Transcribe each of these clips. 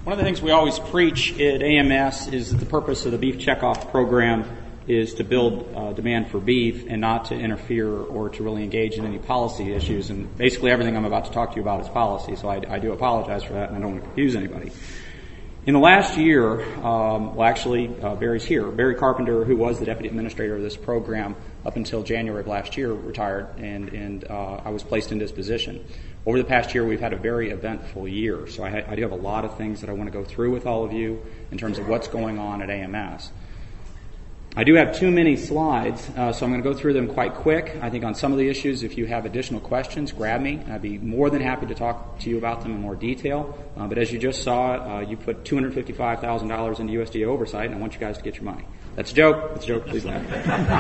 One of the things we always preach at AMS is that the purpose of the beef checkoff program is to build demand for beef and not to interfere or to really engage in any policy issues. And basically everything I'm about to talk to you about is policy, so I do apologize for that, and I don't want to confuse anybody. In the last year, Barry's here. Barry Carpenter, who was the deputy administrator of this program up until January of last year, retired, and I was placed in this position. Over the past year, we've had a very eventful year, so I do have a lot of things that I want to go through with all of you in terms of what's going on at AMS. I do have too many slides, so I'm going to go through them quite quick. I think on some of the issues, if you have additional questions, grab me. I'd be more than happy to talk to you about them in more detail. But as you just saw, you put $255,000 into USDA oversight, and I want you guys to get your money. That's a joke. That's a joke. Please laugh.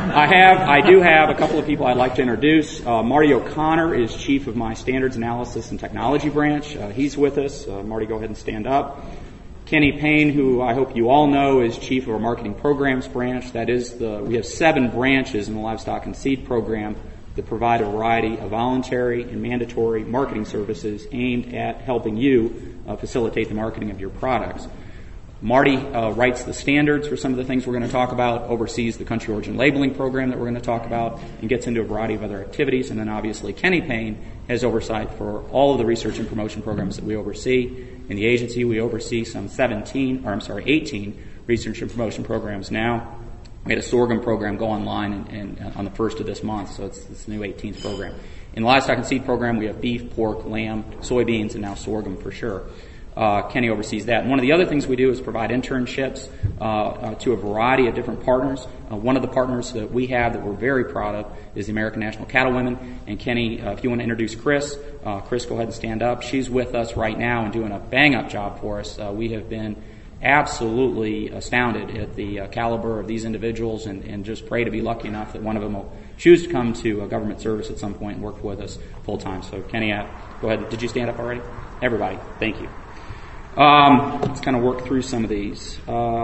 I do have a couple of people I'd like to introduce. Marty O'Connor is chief of my Standards Analysis and Technology branch. He's with us. Marty, go ahead and stand up. Kenny Payne, who I hope you all know, is chief of our Marketing Programs branch. That is we have 7 branches in the Livestock and Seed program that provide a variety of voluntary and mandatory marketing services aimed at helping you facilitate the marketing of your products. Marty writes the standards for some of the things we're going to talk about, oversees the country origin labeling program that we're going to talk about, and gets into a variety of other activities. And then obviously Kenny Payne has oversight for all of the research and promotion programs that we oversee. In the agency, we oversee some 18 research and promotion programs now. We had a sorghum program go online and on the 1st of this month, so it's the new 18th program. In the livestock and seed program, we have beef, pork, lamb, soybeans, and now sorghum for sure. Kenny oversees that. And one of the other things we do is provide internships to a variety of different partners. One of the partners that we have that we're very proud of is the American National Cattlewomen. And Kenny, if you want to introduce Chris, go ahead and stand up. She's with us right now and doing a bang-up job for us. We have been absolutely astounded at the caliber of these individuals and just pray to be lucky enough that one of them will choose to come to government service at some point and work with us full-time. So Kenny, go ahead. Did you stand up already? Everybody, thank you. Let's kind of work through some of these.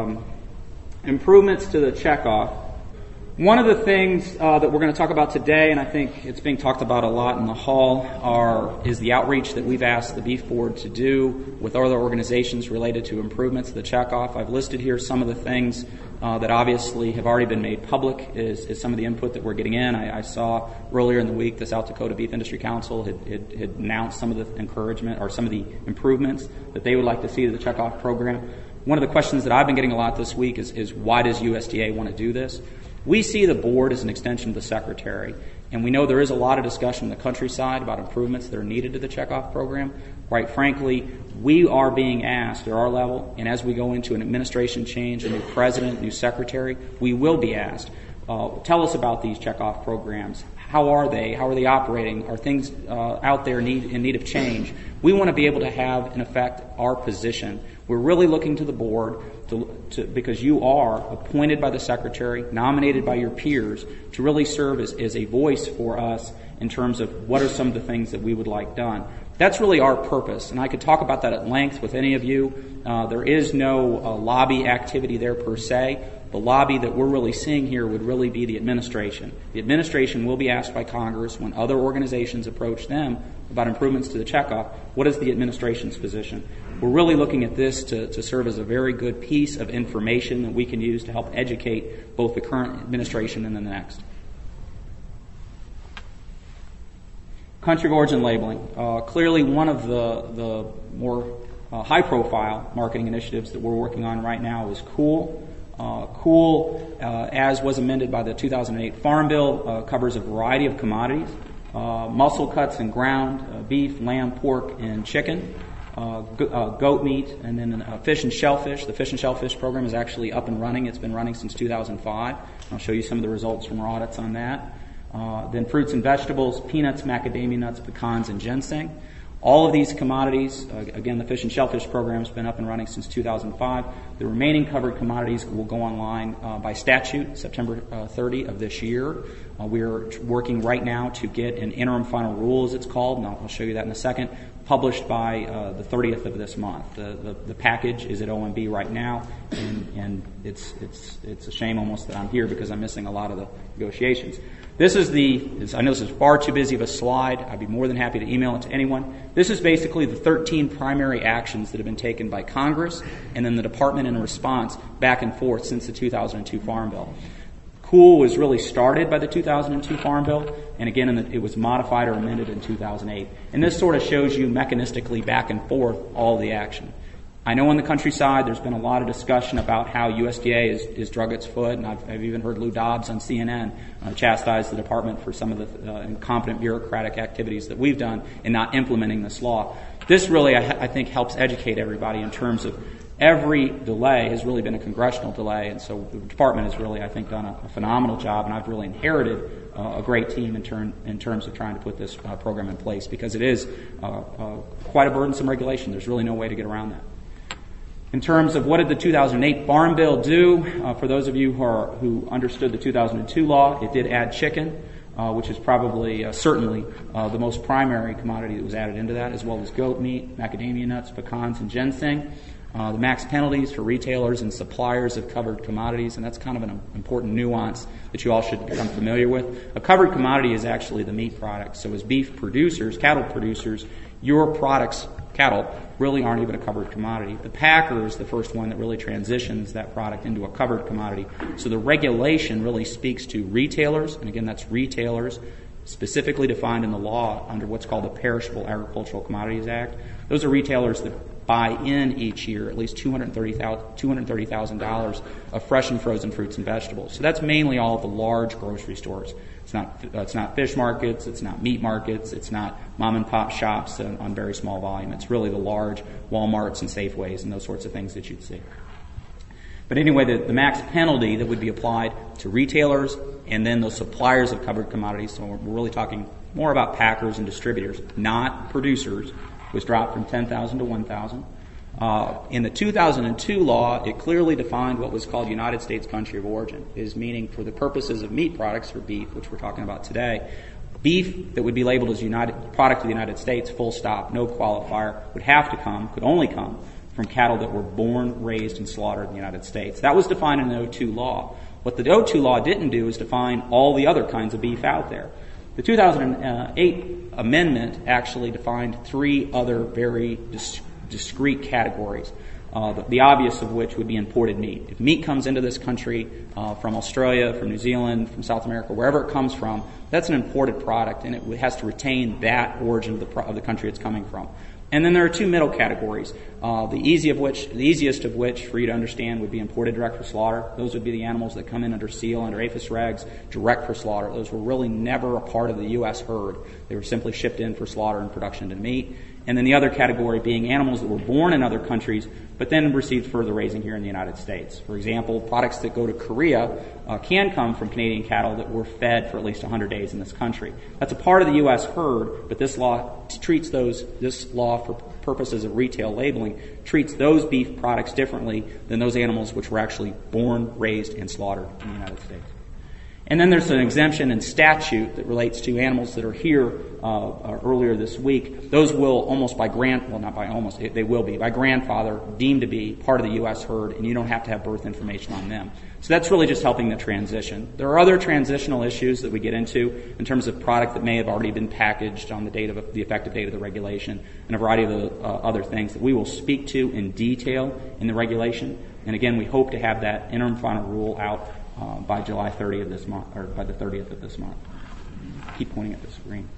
Improvements to the checkoff. One of the things that we're going to talk about today, and I think it's being talked about a lot in the hall, is the outreach that we've asked the Beef Board to do with other organizations related to improvements to the checkoff. I've listed here some of the things that obviously have already been made public is some of the input that we're getting in. I saw earlier in the week the South Dakota Beef Industry Council had announced some of the encouragement or some of the improvements that they would like to see to the checkoff program. One of the questions that I've been getting a lot this week is why does USDA want to do this? We see the board as an extension of the secretary, and we know there is a lot of discussion in the countryside about improvements that are needed to the checkoff program. Quite frankly, we are being asked at our level, and as we go into an administration change, a new president, new secretary, we will be asked, tell us about these checkoff programs. How are they? How are they operating? Are things out there in need of change? We want to be able to have, in effect, our position. We're really looking to the board because you are appointed by the secretary, nominated by your peers, to really serve as a voice for us in terms of what are some of the things that we would like done. That's really our purpose, and I could talk about that at length with any of you. There is no lobby activity there per se. The lobby that we're really seeing here would really be the administration. The administration will be asked by Congress when other organizations approach them about improvements to the checkoff, what is the administration's position? We're really looking at this to serve as a very good piece of information that we can use to help educate both the current administration and then the next. Country of origin labeling. Clearly one of the more high-profile marketing initiatives that we're working on right now is COOL. COOL, as was amended by the 2008 Farm Bill, covers a variety of commodities, muscle cuts and ground, beef, lamb, pork, and chicken, goat meat, and then fish and shellfish. The fish and shellfish program is actually up and running. It's been running since 2005. I'll show you some of the results from our audits on that. Then fruits and vegetables, peanuts, macadamia nuts, pecans, and ginseng. All of these commodities, again, the fish and shellfish program has been up and running since 2005. The remaining covered commodities will go online by statute September 30 of this year. We are working right now to get an interim final rule, as it's called, and I'll show you that in a second, published by the 30th of this month. The package is at OMB right now, and it's a shame almost that I'm here because I'm missing a lot of the negotiations. I know this is far too busy of a slide. I'd be more than happy to email it to anyone. This is basically the 13 primary actions that have been taken by Congress and then the Department in response back and forth since the 2002 Farm Bill. COOL was really started by the 2002 Farm Bill, and again, it was modified or amended in 2008. And this sort of shows you mechanistically back and forth all the action. I know on the countryside there's been a lot of discussion about how USDA is drug its foot, and I've even heard Lou Dobbs on CNN chastise the department for some of the incompetent bureaucratic activities that we've done in not implementing this law. This really, I think, helps educate everybody in terms of every delay has really been a congressional delay, and so the department has really, I think, done a phenomenal job, and I've really inherited a great team in terms of trying to put this program in place because it is quite a burdensome regulation. There's really no way to get around that. In terms of what did the 2008 Farm Bill do, for those of you who understood the 2002 law, it did add chicken, which is probably certainly the most primary commodity that was added into that, as well as goat meat, macadamia nuts, pecans, and ginseng. The max penalties for retailers and suppliers of covered commodities, and that's kind of an important nuance that you all should become familiar with. A covered commodity is actually the meat product. So as beef producers, cattle producers, your products, cattle, really aren't even a covered commodity. The packer is the first one that really transitions that product into a covered commodity. So the regulation really speaks to retailers, and again, that's retailers, specifically defined in the law under what's called the Perishable Agricultural Commodities Act. Those are retailers that buy in each year at least $230,000 of fresh and frozen fruits and vegetables. So that's mainly all of the large grocery stores. It's not fish markets, it's not meat markets, it's not mom and pop shops on very small volume. It's really the large Walmarts and Safeways and those sorts of things that you'd see. But anyway, the max penalty that would be applied to retailers and then those suppliers of covered commodities, so we're really talking more about packers and distributors, not producers, was dropped from $10,000 to $1,000. In the 2002 law, it clearly defined what was called United States country of origin, is meaning for the purposes of meat products, for beef, which we're talking about today, beef that would be labeled as product of the United States, full stop, no qualifier, could only come from cattle that were born, raised, and slaughtered in the United States. That was defined in the 2002 law. What the 2002 law didn't do is define all the other kinds of beef out there. The 2008 amendment actually defined three other very discrete categories, the obvious of which would be imported meat. If meat comes into this country from Australia, from New Zealand, from South America, wherever it comes from, that's an imported product, and it has to retain that origin of the country it's coming from. And then there are two middle categories. The easiest of which for you to understand would be imported direct for slaughter. Those would be the animals that come in under seal, under APHIS regs, direct for slaughter. Those were really never a part of the U.S. herd. They were simply shipped in for slaughter and production to meat. And then the other category being animals that were born in other countries but then received further raising here in the United States. For example, products that go to Korea can come from Canadian cattle that were fed for at least 100 days in this country. That's a part of the U.S. herd, but this law treats this law for purposes of retail labeling treats those beef products differently than those animals which were actually born, raised, and slaughtered in the United States. And then there's an exemption in statute that relates to animals that are here earlier this week. Those will almost by grandfather deemed to be part of the U.S. herd, and you don't have to have birth information on them. So that's really just helping the transition. There are other transitional issues that we get into in terms of product that may have already been packaged on the effective date of the regulation, and a variety of the other things that we will speak to in detail in the regulation. And again, we hope to have that interim final rule out by July 30th of this month, or by the 30th of this month. Keep pointing at the screen.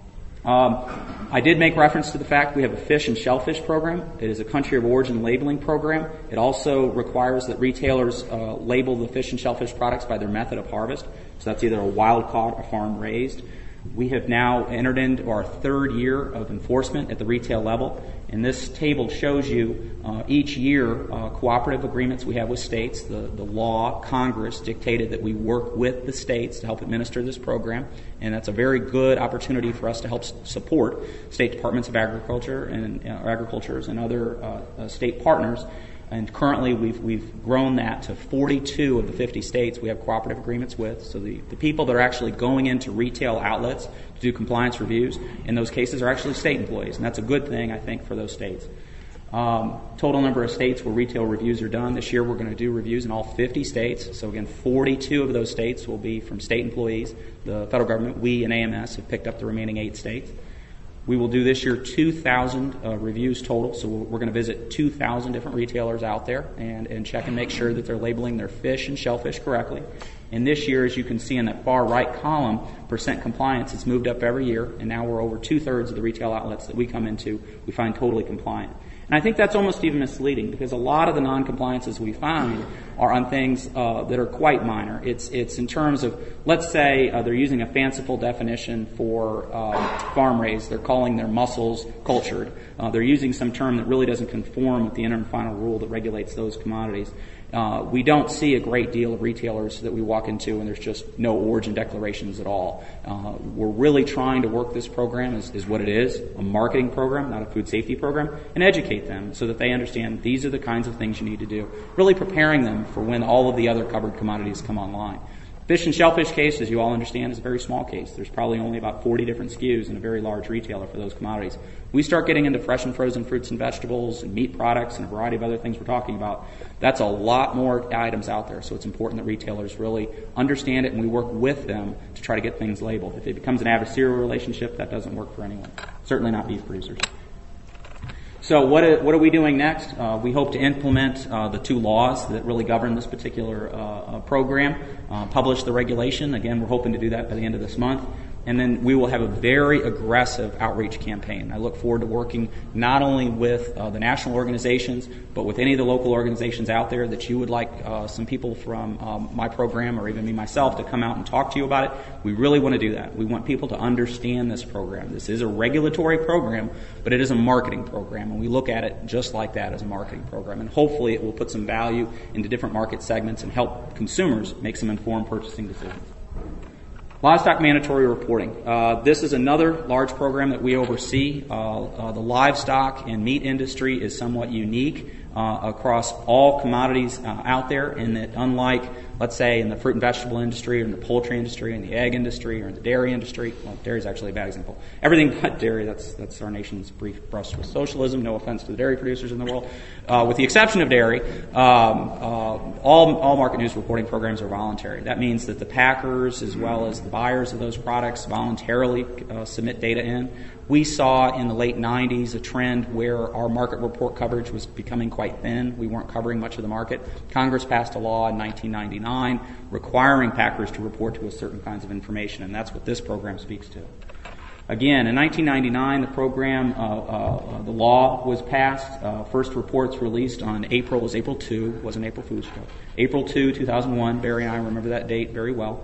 I did make reference to the fact we have a fish and shellfish program. It is a country of origin labeling program. It also requires that retailers label the fish and shellfish products by their method of harvest. So that's either a wild caught or farm raised. We have now entered into our third year of enforcement at the retail level, and this table shows you each year cooperative agreements we have with states. The law, Congress, dictated that we work with the states to help administer this program, and that's a very good opportunity for us to help support state departments of agriculture and agricultures and other state partners And currently we've grown that to 42 of the 50 states we have cooperative agreements with. So the people that are actually going into retail outlets to do compliance reviews in those cases are actually state employees, and that's a good thing, I think, for those states. Total number of states where retail reviews are done. This year we're going to do reviews in all 50 states. So again, 42 of those states will be from state employees. The federal government, we and AMS, have picked up the remaining 8 states. We will do this year 2,000 reviews total. So we're going to visit 2,000 different retailers out there and check and make sure that they're labeling their fish and shellfish correctly. And this year, as you can see in that far right column, percent compliance has moved up every year, and now we're over 2/3 of the retail outlets that we come into, we find totally compliant. And I think that's almost even misleading because a lot of the non-compliances we find are on things that are quite minor. It's in terms of, let's say they're using a fanciful definition for farm raised. They're calling their mussels cultured. They're using some term that really doesn't conform with the interim final rule that regulates those commodities. We don't see a great deal of retailers that we walk into and there's just no origin declarations at all. We're really trying to work this program is what it is, a marketing program, not a food safety program, and educate them so that they understand these are the kinds of things you need to do, really preparing them for when all of the other covered commodities come online. Fish and shellfish case, as you all understand, is a very small case. There's probably only about 40 different SKUs in a very large retailer for those commodities. We start getting into fresh and frozen fruits and vegetables and meat products and a variety of other things we're talking about. That's a lot more items out there, so it's important that retailers really understand it and we work with them to try to get things labeled. If it becomes an adversarial relationship, that doesn't work for anyone, certainly not beef producers. So what are we doing next? We hope to implement the 2 laws that really govern this particular program, publish the regulation. Again, we're hoping to do that by the end of this month. And then we will have a very aggressive outreach campaign. I look forward to working not only with the national organizations, but with any of the local organizations out there that you would like some people from my program or even me myself to come out and talk to you about it. We really want to do that. We want people to understand this program. This is a regulatory program, but it is a marketing program, and we look at it just like that, as a marketing program. And hopefully it will put some value into different market segments and help consumers make some informed purchasing decisions. Livestock mandatory reporting. This is another large program that we oversee. The livestock and meat industry is somewhat unique across all commodities out there, in that unlike, let's say, in the fruit and vegetable industry or in the poultry industry, in the egg industry or in the dairy industry, well, dairy is actually a bad example. Everything but dairy, that's our nation's brief brush with socialism, no offense to the dairy producers in the world. With the exception of dairy, all market news reporting programs are voluntary. That means that the packers as well as the buyers of those products voluntarily submit data in. We saw in the late 90s a trend where our market report coverage was becoming quite thin. We weren't covering much of the market. Congress passed a law in 1999 requiring packers to report to us certain kinds of information, and that's what this program speaks to. Again, in 1999, the program, the law was passed. First reports released on April 2, wasn't April Fool's Show. April 2, 2001. Barry and I remember that date very well.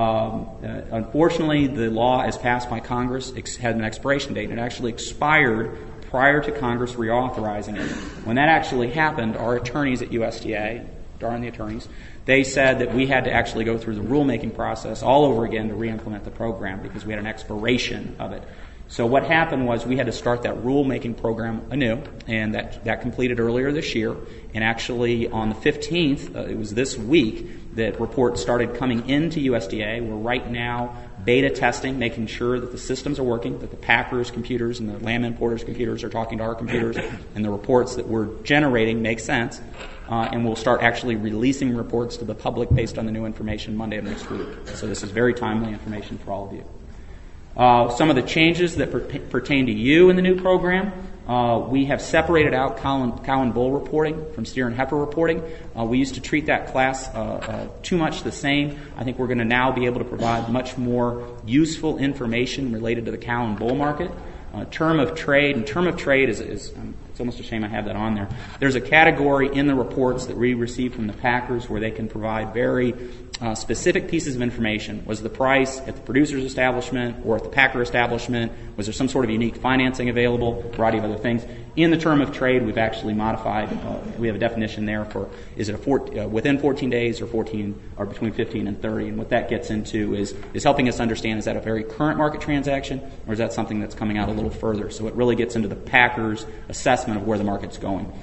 Unfortunately, the law, as passed by Congress, had an expiration date. It actually expired prior to Congress reauthorizing it. When that actually happened, our attorneys at USDA, darn the attorneys, they said that we had to actually go through the rulemaking process all over again to re-implement the program because we had an expiration of it. So what happened was we had to start that rulemaking program anew, and that completed earlier this year. And actually on the 15th, it was this week, that reports started coming into USDA. We're right now beta testing, making sure that the systems are working, that the packers' computers and the lamb importers' computers are talking to our computers, and the reports that we're generating make sense. And we'll start actually releasing reports to the public based on the new information Monday of next week. So this is very timely information for all of you. Some of the changes that pertain to you in the new program, we have separated out cow and bull reporting from steer and heifer reporting. We used to treat that class too much the same. I think we're going to now be able to provide much more useful information related to the cow and bull market. Term of trade, and term of trade is it's almost a shame I have that on there. There's a category in the reports that we receive from the packers where they can provide very specific pieces of information. Was the price at the producer's establishment or at the packer establishment? Was there some sort of unique financing available? A variety of other things. In the term of trade, we've actually modified. We have a definition there for is it within 14 days or between 15 and 30. And what that gets into is helping us understand, is that a very current market transaction or is that something that's coming out a little further? So it really gets into the packer's assessment of where the market's going.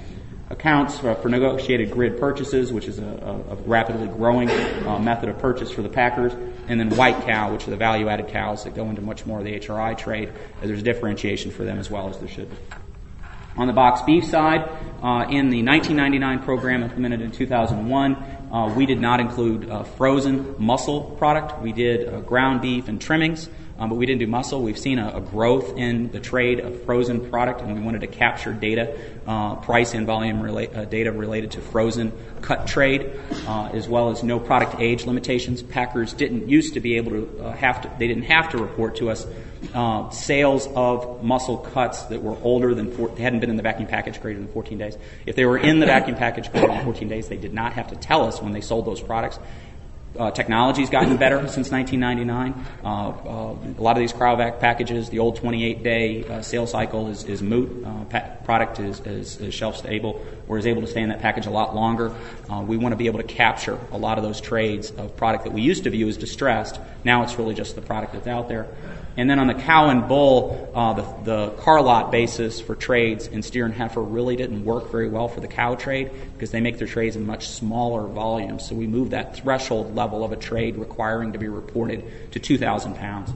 accounts for negotiated grid purchases, which is a rapidly growing method of purchase for the packers, and then white cow, which are the value-added cows that go into much more of the HRI trade. There's differentiation for them as well as there should be. On the boxed beef side, in the 1999 program implemented in 2001, we did not include frozen muscle product. We did ground beef and trimmings, but we didn't do muscle. We've seen a growth in the trade of frozen product, and we wanted to capture data, price and volume data related to frozen cut trade, as well as no product age limitations. Packers didn't used to be able to they didn't have to report to us sales of muscle cuts that were older than they hadn't been in the vacuum package greater than 14 days. If they were in the vacuum package greater than 14 days, they did not have to tell us when they sold those products. Technology's gotten better since 1999. A lot of these cryovac packages, the old 28-day sales cycle is moot. Product is shelf stable or is able to stay in that package a lot longer. We want to be able to capture a lot of those trades of product that we used to view as distressed. Now it's really just the product that's out there. And then on the cow and bull, the car lot basis for trades in steer and heifer really didn't work very well for the cow trade because they make their trades in much smaller volumes. So we moved that threshold level of a trade requiring to be reported to 2,000 pounds.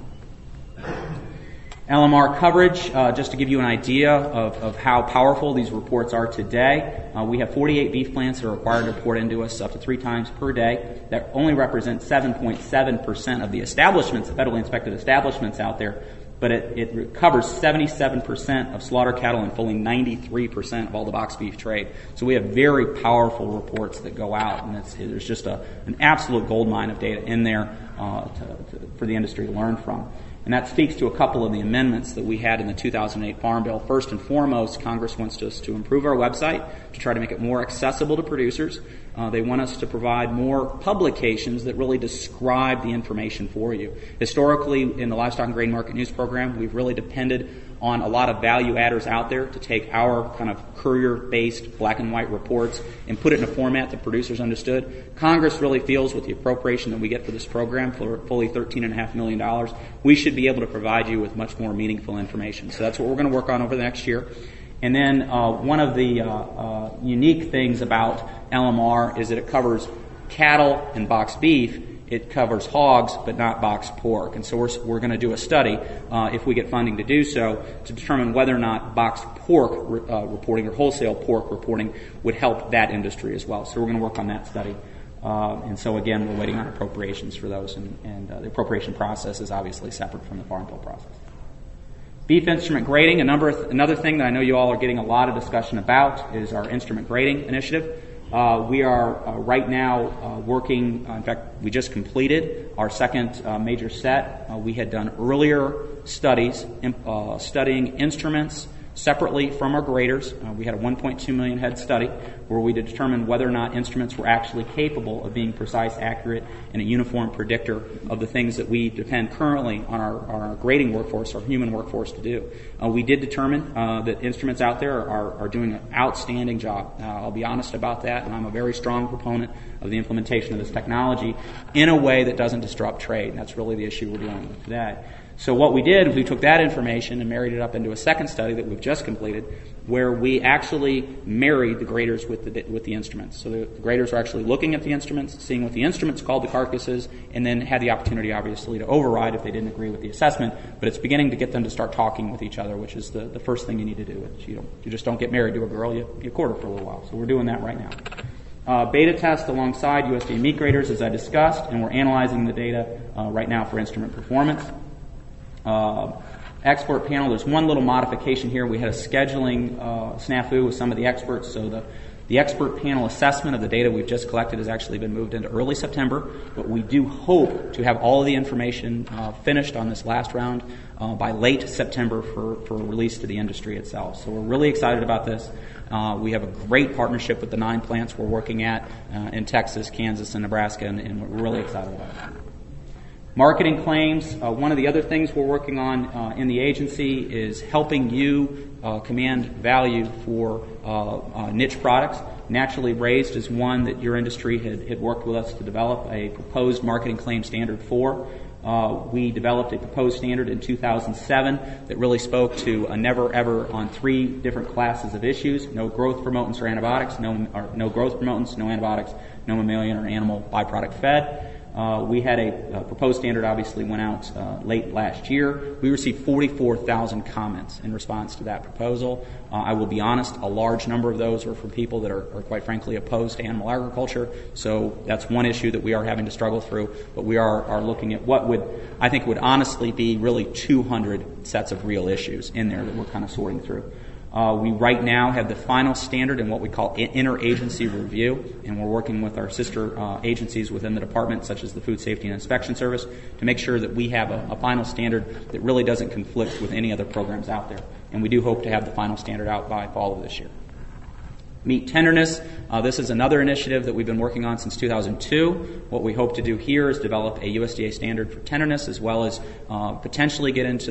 LMR coverage, just to give you an idea of how powerful these reports are today, we have 48 beef plants that are required to report into us up to 3 times per day. That only represents 7.7% of the establishments, federally inspected establishments out there, but it covers 77% of slaughter cattle and fully 93% of all the boxed beef trade. So we have very powerful reports that go out, and there's just an absolute goldmine of data in there for the industry to learn from. And that speaks to a couple of the amendments that we had in the 2008 Farm Bill. First and foremost, Congress wants us to improve our website to try to make it more accessible to producers. They want us to provide more publications that really describe the information for you. Historically, in the Livestock and Grain Market News Program, we've really depended on a lot of value adders out there to take our kind of courier-based black and white reports and put it in a format that producers understood. Congress really feels with the appropriation that we get for this program, for fully $13.5 million, we should be able to provide you with much more meaningful information. So that's what we're going to work on over the next year. And then one of the unique things about LMR is that it covers cattle and boxed beef. It covers hogs, but not boxed pork. And so we're going to do a study, if we get funding to do so, to determine whether or not boxed pork reporting or wholesale pork reporting would help that industry as well. So we're going to work on that study. And so, again, we're waiting on appropriations for those, and the appropriation process is obviously separate from the Farm Bill process. Beef instrument grading, another thing that I know you all are getting a lot of discussion about is our instrument grading initiative. We are right now working, in fact, we just completed our second major set. We had done earlier studies studying instruments separately from our graders. We had a 1.2 million head study where we determined whether or not instruments were actually capable of being precise, accurate, and a uniform predictor of the things that we depend currently on our grading workforce, our human workforce, to do. We did determine that instruments out there are doing an outstanding job. I'll be honest about that, and I'm a very strong proponent of the implementation of this technology in a way that doesn't disrupt trade, and that's really the issue we're dealing with today. So what we did is we took that information and married it up into a second study that we've just completed, where we actually married the graders with the instruments. So the graders are actually looking at the instruments, seeing what the instruments called the carcasses, and then had the opportunity, obviously, to override if they didn't agree with the assessment. But it's beginning to get them to start talking with each other, which is the first thing you need to do. You just don't get married to a girl, you court her for a little while. So we're doing that right now. Beta test alongside USDA meat graders, as I discussed, and we're analyzing the data right now for instrument performance. Expert panel, there's one little modification here. We had a scheduling snafu with some of the experts, so the expert panel assessment of the data we've just collected has actually been moved into early September, but we do hope to have all of the information finished on this last round by late September for release to the industry itself. So we're really excited about this. We have a great partnership with the 9 plants we're working at in Texas, Kansas, and Nebraska, and we're really excited about it. Marketing claims, one of the other things we're working on in the agency is helping you command value for niche products. Naturally Raised is one that your industry had worked with us to develop a proposed marketing claim standard for. We developed a proposed standard in 2007 that really spoke to a never ever on 3 different classes of issues: no growth promotants or antibiotics, no growth promotants, no antibiotics, no mammalian or animal byproduct fed. We had a proposed standard, obviously went out late last year. We received 44,000 comments in response to that proposal. I will be honest, a large number of those are from people that are quite frankly opposed to animal agriculture. So that's one issue that we are having to struggle through. But we are looking at what I think would honestly be really 200 sets of real issues in there that we're kind of sorting through. We right now have the final standard in what we call interagency review, and we're working with our sister agencies within the department, such as the Food Safety and Inspection Service, to make sure that we have a final standard that really doesn't conflict with any other programs out there. And we do hope to have the final standard out by fall of this year. Meat tenderness. This is another initiative that we've been working on since 2002. What we hope to do here is develop a USDA standard for tenderness, as well as potentially get into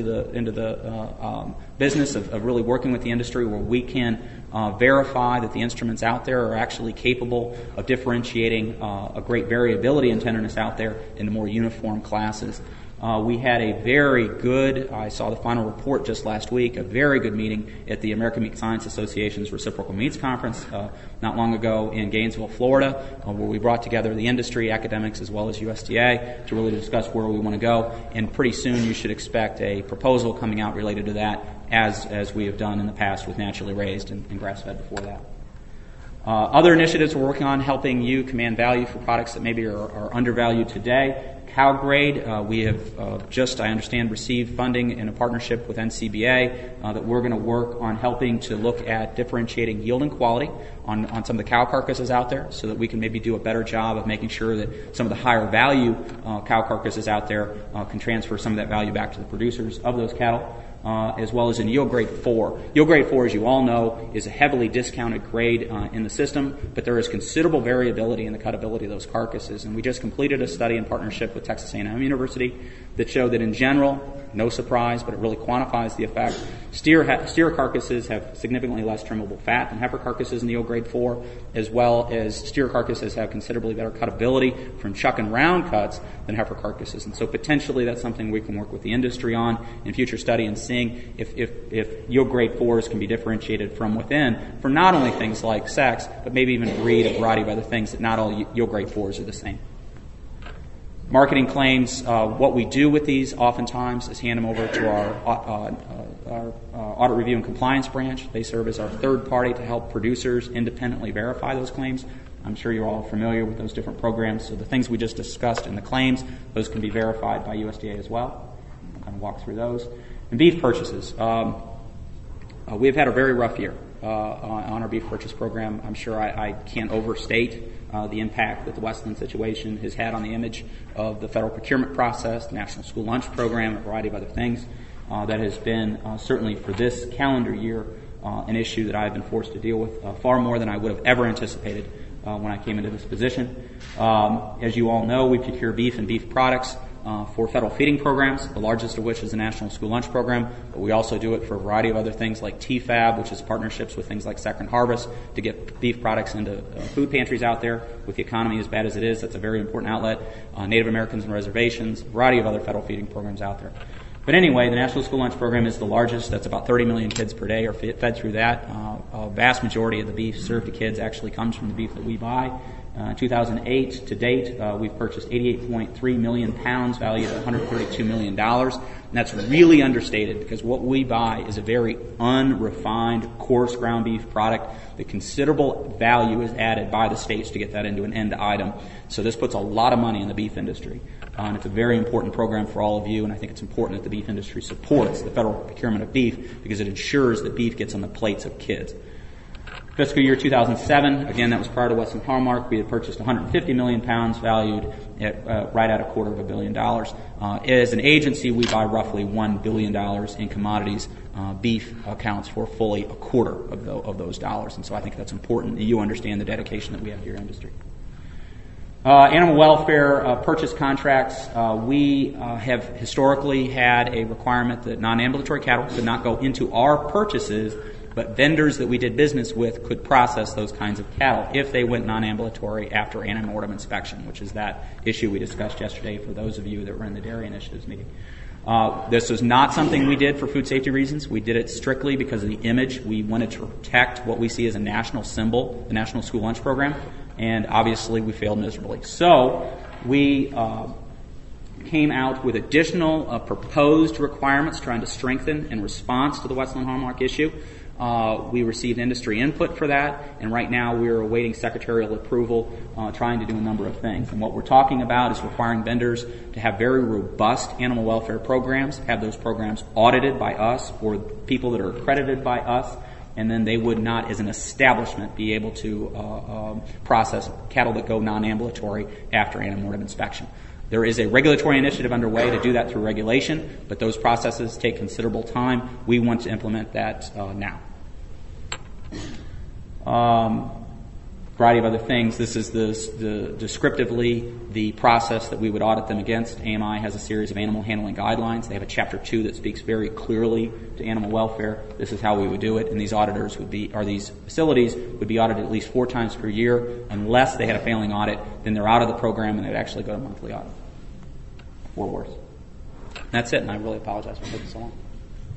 the business of really working with the industry, where we can verify that the instruments out there are actually capable of differentiating a great variability in tenderness out there into more uniform classes. We had a very good, I saw the final report just last week, a very good meeting at the American Meat Science Association's Reciprocal Meats Conference not long ago in Gainesville, Florida, where we brought together the industry, academics, as well as USDA to really discuss where we want to go. And pretty soon you should expect a proposal coming out related to that, as we have done in the past with naturally raised and grass-fed before that. Other initiatives we're working on, helping you command value for products that maybe are undervalued today. CalGrade, we have just, I understand, received funding in a partnership with NCBA that we're going to work on helping to look at differentiating yield and quality on some of the cow carcasses out there, so that we can maybe do a better job of making sure that some of the higher value cow carcasses out there can transfer some of that value back to the producers of those cattle. As well as in Yield Grade 4. Yield Grade 4, as you all know, is a heavily discounted grade in the system, but there is considerable variability in the cuttability of those carcasses. And we just completed a study in partnership with Texas A&M University that showed that in general, no surprise, but it really quantifies the effect. Steer carcasses have significantly less trimmable fat than heifer carcasses in the Yield Grade 4, as well as steer carcasses have considerably better cuttability from chuck and round cuts than heifer carcasses. And so potentially that's something we can work with the industry on in future study, and seeing if Yield Grade 4s can be differentiated from within for not only things like sex, but maybe even breed, a variety of other things, that not all Yield Grade 4s are the same. Marketing claims, what we do with these oftentimes is hand them over to our audit review and compliance branch. They serve as our third party to help producers independently verify those claims. I'm sure you're all familiar with those different programs. So the things we just discussed in the claims, those can be verified by USDA as well. I'll kind of walk through those. And beef purchases. We've had a very rough year on our beef purchase program. I'm sure I can't overstate the impact that the Westland situation has had on the image of the federal procurement process, the National School Lunch Program, a variety of other things. That has been certainly for this calendar year an issue that I've been forced to deal with far more than I would have ever anticipated when I came into this position. As you all know, we procure beef and beef products for federal feeding programs, the largest of which is the National School Lunch Program, but we also do it for a variety of other things like TFAB, which is partnerships with things like Second Harvest to get beef products into food pantries out there. With the economy as bad as it is, that's a very important outlet. Native Americans and reservations, a variety of other federal feeding programs out there. But anyway, the National School Lunch Program is the largest. That's about 30 million kids per day are fed through that. A vast majority of the beef served to kids actually comes from the beef that we buy. 2008 to date, we've purchased 88.3 million pounds, valued at $132 million. And that's really understated, because what we buy is a very unrefined, coarse ground beef product. The considerable value is added by the states to get that into an end item. So this puts a lot of money in the beef industry. And it's a very important program for all of you, and I think it's important that the beef industry supports the federal procurement of beef, because it ensures that beef gets on the plates of kids. Fiscal year 2007, again, that was prior to Westland Hallmark. We had purchased 150 million pounds, valued at right at $250 million. As an agency, we buy roughly $1 billion in commodities. Beef accounts for fully a quarter of those dollars, and so I think that's important that you understand the dedication that we have to your industry. Animal welfare purchase contracts. We have historically had a requirement that non-ambulatory cattle could not go into our purchases but vendors that we did business with could process those kinds of cattle if they went non-ambulatory after ante-mortem inspection, which is that issue we discussed yesterday for those of you that were in the Dairy Initiatives meeting. This was not something we did for food safety reasons. We did it strictly because of the image. We wanted to protect what we see as a national symbol, the National School Lunch Program, and obviously we failed miserably. So we came out with additional proposed requirements trying to strengthen in response to the Westland Hallmark issue. We received industry input for that, and right now we're awaiting secretarial approval, trying to do a number of things. And what we're talking about is requiring vendors to have very robust animal welfare programs, have those programs audited by us or people that are accredited by us, and then they would not, as an establishment, be able to process cattle that go non-ambulatory after ante-mortem inspection. There is a regulatory initiative underway to do that through regulation, but those processes take considerable time. We want to implement that now. Variety of other things. This is descriptively the process that we would audit them against. AMI has a series of animal handling guidelines. They have a Chapter 2 that speaks very clearly to animal welfare. This is how we would do it, and these auditors would be, or these facilities would be audited at least 4 times per year. Unless they had a failing audit, then they're out of the program and they'd actually go to monthly audit or worse. That's it, and I really apologize for taking so long.